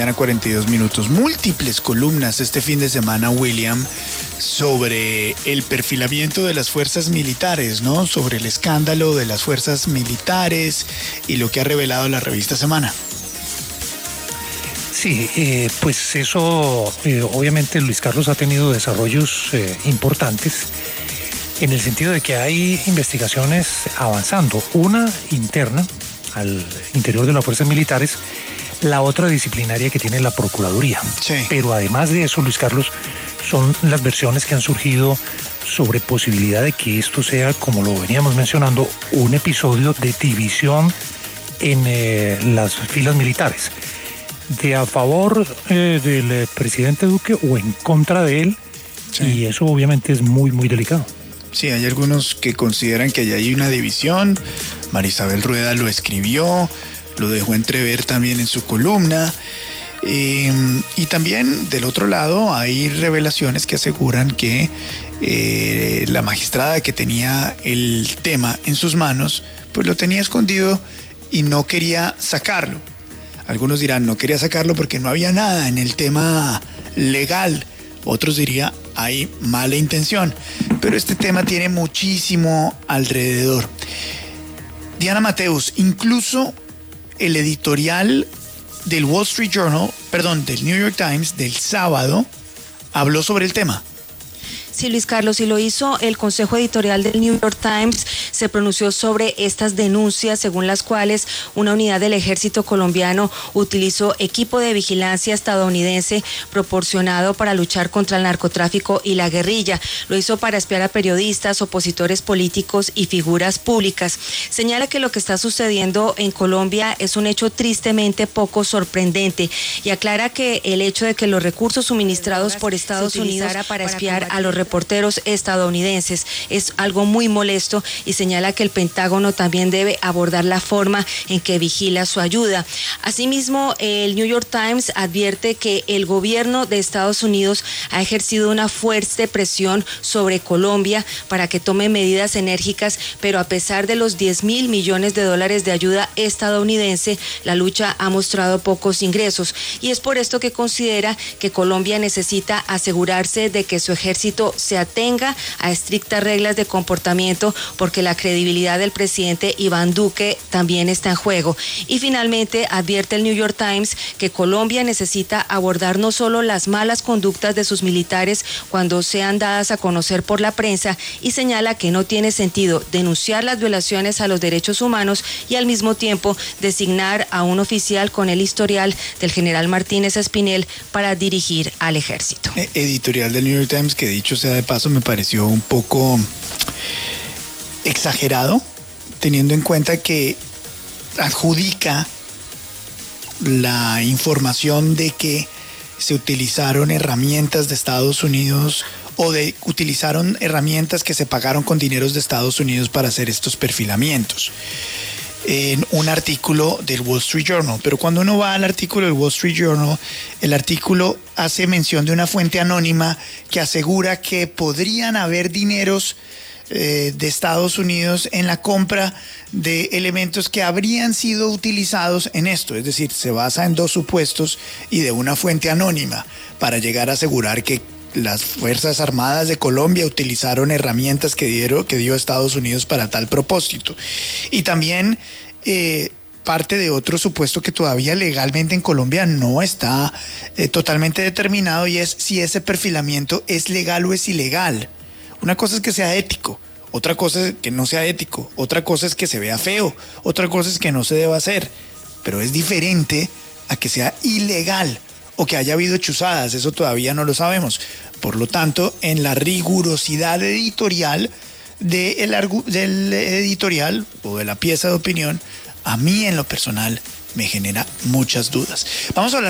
42 minutos. Múltiples columnas este fin de semana, William, sobre el perfilamiento de las fuerzas militares, ¿no? Sobre el escándalo de las fuerzas militares y lo que ha revelado la revista Semana. Sí, pues eso, obviamente Luis Carlos ha tenido desarrollos importantes en el sentido de que hay investigaciones avanzando, una interna al interior de las fuerzas militares, la otra disciplinaria que tiene la Procuraduría. Sí. Pero además de eso, Luis Carlos, son las versiones que han surgido sobre posibilidad de que esto sea, como lo veníamos mencionando, un episodio de división en las filas militares, de a favor del presidente Duque o en contra de él. Sí. Y eso obviamente es muy, muy delicado. Sí, hay algunos que consideran que allá hay una división. Marisabel Rueda lo escribió, lo dejó entrever también en su columna. Y también del otro lado hay revelaciones que aseguran que la magistrada que tenía el tema en sus manos, pues lo tenía escondido y no quería sacarlo. Algunos dirán, no quería sacarlo porque no había nada en el tema legal. Otros dirían, hay mala intención. Pero este tema tiene muchísimo alrededor. Diana Mateus, incluso el editorial del Wall Street Journal, del New York Times, del sábado, habló sobre el tema. Sí, Luis Carlos, y lo hizo el Consejo Editorial del New York Times, se pronunció sobre estas denuncias según las cuales una unidad del ejército colombiano utilizó equipo de vigilancia estadounidense proporcionado para luchar contra el narcotráfico y la guerrilla. Lo hizo para espiar a periodistas, opositores políticos y figuras públicas. Señala que lo que está sucediendo en Colombia es un hecho tristemente poco sorprendente y aclara que el hecho de que los recursos suministrados por Estados Unidos para espiar a los reporteros estadounidenses es algo muy molesto y señala que el Pentágono también debe abordar la forma en que vigila su ayuda. Asimismo, el New York Times advierte que el gobierno de Estados Unidos ha ejercido una fuerte presión sobre Colombia para que tome medidas enérgicas, pero a pesar de los 10.000 millones de dólares de ayuda estadounidense, la lucha ha mostrado pocos ingresos y es por esto que considera que Colombia necesita asegurarse de que su ejército se atenga a estrictas reglas de comportamiento porque la credibilidad del presidente Iván Duque también está en juego. Y finalmente advierte el New York Times que Colombia necesita abordar no solo las malas conductas de sus militares cuando sean dadas a conocer por la prensa y señala que no tiene sentido denunciar las violaciones a los derechos humanos y al mismo tiempo designar a un oficial con el historial del general Martínez Espinel para dirigir al ejército. Editorial del New York Times que dicho sea de paso me pareció un poco exagerado, teniendo en cuenta que adjudica la información de que se utilizaron herramientas de Estados Unidos o utilizaron herramientas que se pagaron con dineros de Estados Unidos para hacer estos perfilamientos en un artículo del Wall Street Journal. Pero cuando uno va al artículo del Wall Street Journal, el artículo hace mención de una fuente anónima que asegura que podrían haber dineros de Estados Unidos en la compra de elementos que habrían sido utilizados en esto. Es decir, se basa en dos supuestos y de una fuente anónima para llegar a asegurar que las Fuerzas Armadas de Colombia utilizaron herramientas que dio Estados Unidos para tal propósito. Y también parte de otro supuesto que todavía legalmente en Colombia no está totalmente determinado, y es si ese perfilamiento es legal o es ilegal. Una cosa es que sea ético, otra cosa es que no sea ético, otra cosa es que se vea feo, otra cosa es que no se deba hacer, pero es diferente a que sea ilegal o que haya habido chuzadas. Eso todavía no lo sabemos. Por lo tanto, en la rigurosidad editorial del editorial o de la pieza de opinión, a mí en lo personal me genera muchas dudas. Vamos a hablar